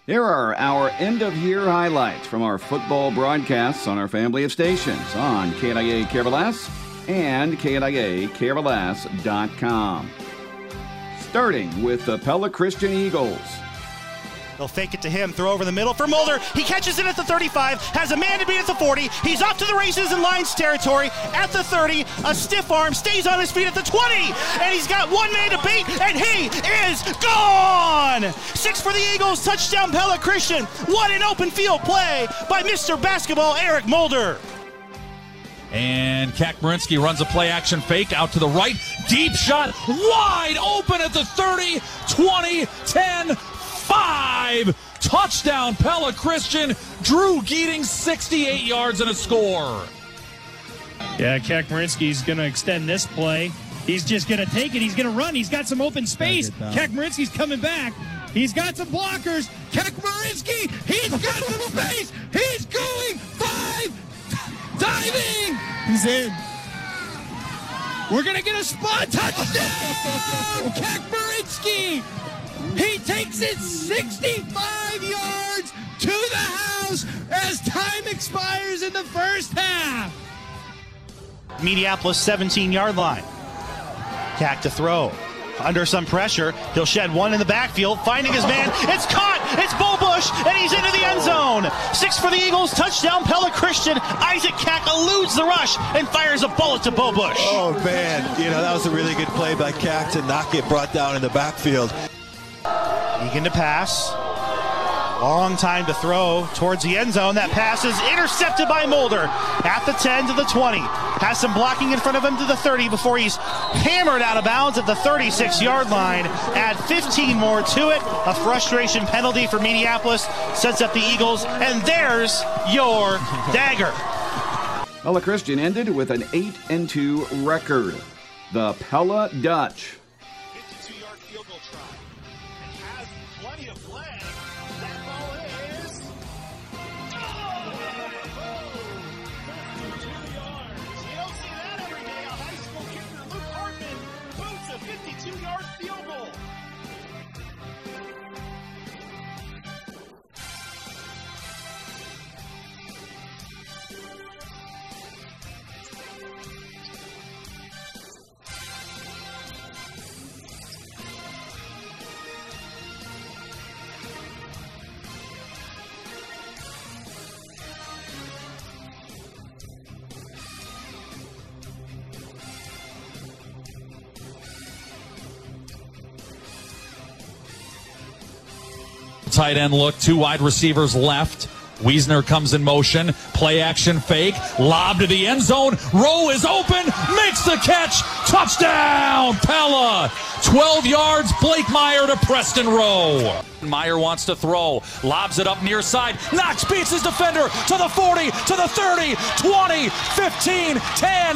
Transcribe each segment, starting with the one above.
Here are our end-of-year highlights from our football broadcasts on our family of stations on KNIA Caravalas and KNIA-Caravalas.com. Starting with the Pella Christian Eagles. They'll fake it to him, throw over the middle for Mulder. He catches it at the 35, has a man to beat at the 40. He's off to the races in Lions territory at the 30. A stiff arm, stays on his feet at the 20. And he's got one man to beat, and he is gone! 6 for the Eagles, touchdown Pella Christian. What an open field play by Mr. Basketball Eric Mulder. And Kakmarinsky runs a play-action fake out to the right. Deep shot, wide open at the 30, 20, 10, 5. Touchdown, Pella Christian. Drew Geeting, 68 yards and a score. Yeah, Kakmarinsky's going to extend this play. He's just going to take it. He's going to run. He's got some open space. Kakmarinsky's coming back. He's got some blockers. Kakmarinsky, he's got some space. He's going 5. Diving! He's in. We're going to get a spot touchdown! Kakmarinsky! He takes it 65 yards to the house as time expires in the first half. Mediapolis 17-yard line. Kak to throw. Under some pressure, he'll shed one in the backfield, finding his man. It's caught! It's Bo Bush, and he's into the end zone. 6 for the Eagles, touchdown Pella Christian. Isaac Kak eludes the rush and fires a bullet to Bo Bush. Oh, man. That was a really good play by Kak to not get brought down in the backfield. Egan to pass. Long time to throw towards the end zone. That pass is intercepted by Mulder at the 10 to the 20. Has some blocking in front of him to the 30 before he's hammered out of bounds at the 36-yard line. Add 15 more to it. A frustration penalty for Mediapolis sets up the Eagles, and there's your dagger. Pella Christian ended with an 8-2 record. The Pella Dutch. 52-yard field goal try. And has plenty of legs. That ball is... You don't see that every day. A high school kicker, Luke Hartman, boots a 52-yard field goal. Tight end look, 2 wide receivers left. Wiesner comes in motion, play action fake, lob to the end zone. Rowe is open, makes the catch, touchdown, Pella. 12 yards, Blake Meyer to Preston Rowe. Meyer wants to throw, lobs it up near side. Knox beats his defender to the 40, to the 30, 20, 15, 10,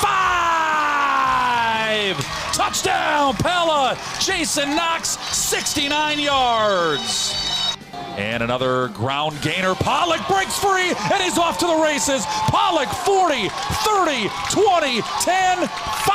5. Touchdown, Pella. Jason Knox, 69 yards. And another ground gainer. Pollock breaks free, and he's off to the races. Pollock, 40, 30, 20, 10,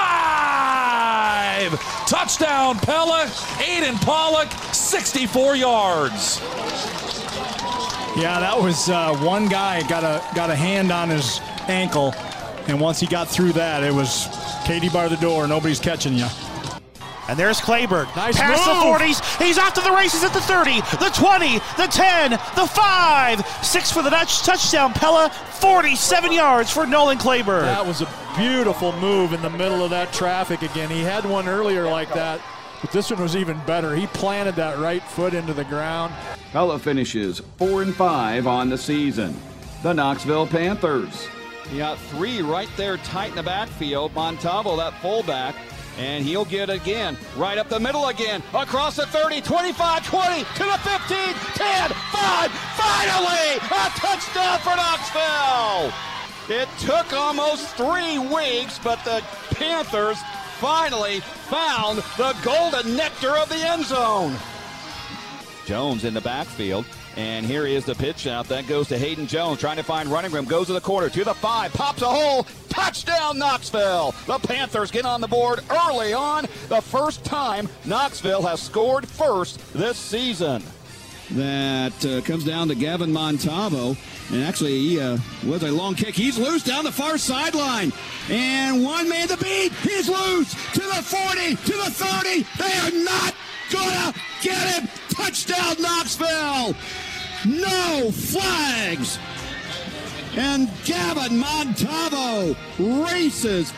5. Touchdown, Pella. Aiden Pollock, 64 yards. Yeah, that was one guy got a hand on his ankle, and once he got through that, it was Katie bar the door, nobody's catching you. And there's Clayburg. Nice past move. the 40s. He's off to the races at the 30, the 20, the 10, the 5. 6 for the Dutch. Touchdown, Pella. 47 yards for Nolan Clayburg. That was a beautiful move in the middle of that traffic again. He had one earlier like that, but this one was even better. He planted that right foot into the ground. Pella finishes 4-5 on the season. The Knoxville Panthers. You got 3 right there tight in the backfield. Montalvo, that fullback. And he'll get it again, right up the middle again, across the 30, 25, 20, to the 15, 10, 5, finally a touchdown for Knoxville! It took almost 3 weeks, but the Panthers finally found the golden nectar of the end zone. Jones in the backfield. And here is the pitch out. That goes to Hayden Jones, trying to find running room. Goes to the corner, to the 5, pops a hole. Touchdown, Knoxville. The Panthers get on the board early on. The first time Knoxville has scored first this season. that comes down to Gavin Montalvo. And actually, he was a long kick. He's loose down the far sideline. And one man to beat. He's loose to the 40, to the 30. They are not going to get him. Touchdown, Knoxville. No flags. And Gavin Montalvo races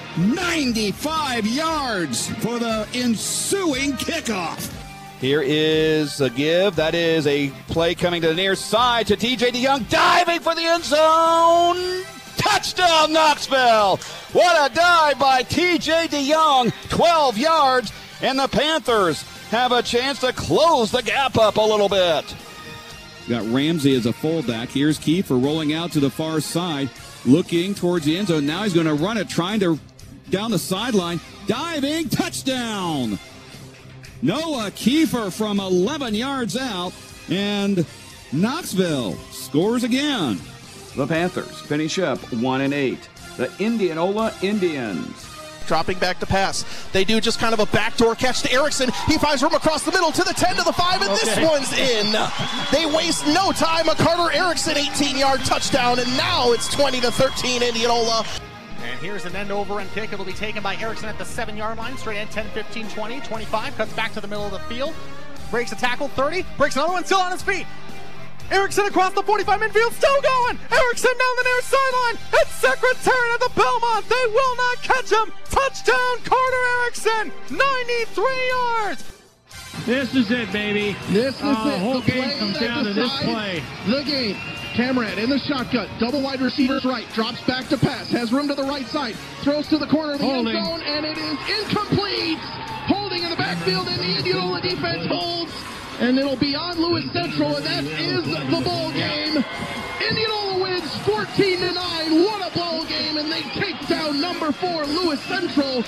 95 yards for the ensuing kickoff. Here is a give. That is a play coming to the near side to TJ DeYoung, diving for the end zone. Touchdown, Knoxville. What a dive by TJ DeYoung. 12 yards, and the Panthers have a chance to close the gap up a little bit. Got Ramsey as a fullback. Here's Kiefer rolling out to the far side, looking towards the end zone. Now he's going to run it, trying to down the sideline. Diving, touchdown. Noah Kiefer from 11 yards out, and Knoxville scores again. The Panthers finish up 1-8. The Indianola Indians dropping back to pass. They do just kind of a backdoor catch to Erickson. He finds room across the middle to the 10 to the 5, and this one's in. They waste no time. A Carter Erickson 18-yard touchdown, and now it's 20-13 Indianola. And here's an end over and kick. It'll be taken by Erickson at the 7-yard line. Straight end 10, 15, 20, 25. Cuts back to the middle of the field. Breaks a tackle, 30. Breaks another one, still on his feet. Erickson across the 45 midfield, still going. Erickson down the near sideline. It's Secretariat at the Belmont. They will not catch him. Touchdown, Carter Erickson. 93 yards. This is it, baby. This is it. The whole game comes down to this play. The game. Cameron in the shotgun, double wide receivers right, drops back to pass, has room to the right side, throws to the corner of the end zone, and it is incomplete. Holding in the backfield, and the Indianola defense holds, and it'll be on Lewis Central, and that is the ball game. Indianola wins 14-9. What a ball game, and they take down number 4 Lewis Central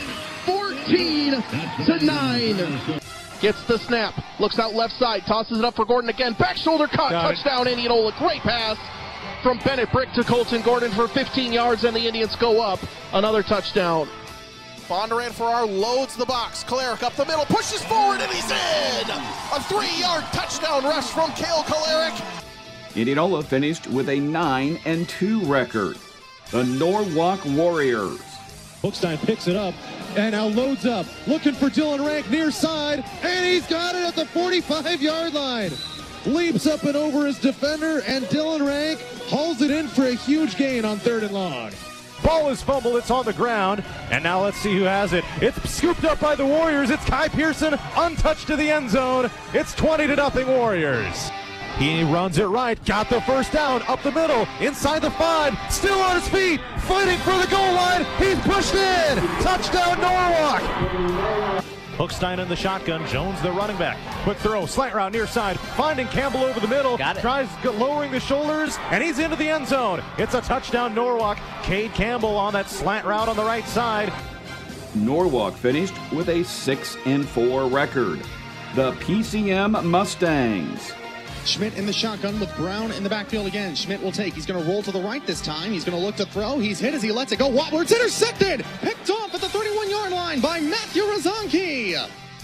14-9. Gets the snap, looks out left side, tosses it up for Gordon again, back shoulder cut, touchdown Indianola. Great pass from Bennett Brick to Colton Gordon for 15 yards, and the Indians go up another touchdown. Bondurant for our loads the box. Kolarek up the middle, pushes forward, and he's in! A 3-yard touchdown rush from Cale Kolarek. Indianola finished with a 9-2 record. The Norwalk Warriors. Hookstein picks it up and now loads up, looking for Dylan Rank near side, and he's got it at the 45-yard line. Leaps up and over his defender, and Dylan Rank hauls it in for a huge gain on 3rd and long. Ball is fumbled, it's on the ground, and now let's see who has it. It's scooped up by the Warriors. It's Kai Pearson, untouched to the end zone. It's 20-0 Warriors. He runs it right, got the first down, up the middle, inside the 5, still on his feet, fighting for the goal line. He's pushed in. Touchdown Norwalk. Hookstein in the shotgun, Jones the running back. Quick throw, slant route near side, finding Campbell over the middle. Tries lowering the shoulders, and he's into the end zone. It's a touchdown Norwalk. Cade Campbell on that slant route on the right side. Norwalk finished with a 6-4 record. The PCM Mustangs. Schmidt in the shotgun with Brown in the backfield again. Schmidt will take. He's going to roll to the right this time. He's going to look to throw. He's hit as he lets it go. Wattler, it's intercepted. Picked off at the 31-yard line by Matthew Rozanki.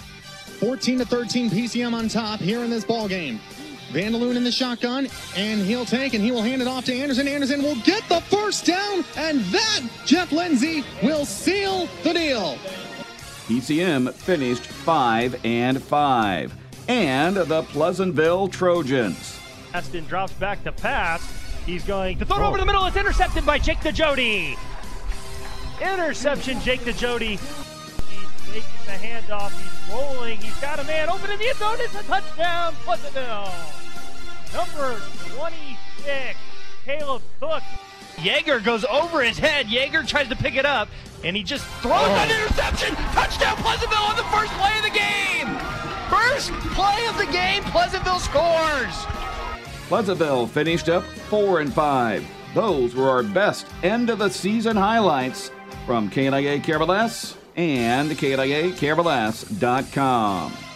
14-13 PCM on top here in this ball game. Vandaloon in the shotgun, and he'll take, and he will hand it off to Anderson. Anderson will get the first down, and that, Jeff Lindsay, will seal the deal. PCM finished 5-5. And the Pleasantville Trojans. Aston drops back to pass. He's going to throw it over the middle. It's intercepted by Jake DeJody. Interception, Jake DeJody. He's making the handoff. He's rolling. He's got a man open in the end zone. It's a touchdown, Pleasantville. Number 26, Caleb Cook. Yeager goes over his head. Yeager tries to pick it up, and he just throws an interception. Touchdown, Pleasantville on the first play of the game. First play of the game, Pleasantville scores. Pleasantville finished up 4-5. Those were our best end of the season highlights from KNIA KRLS and KNIAKRLS.com.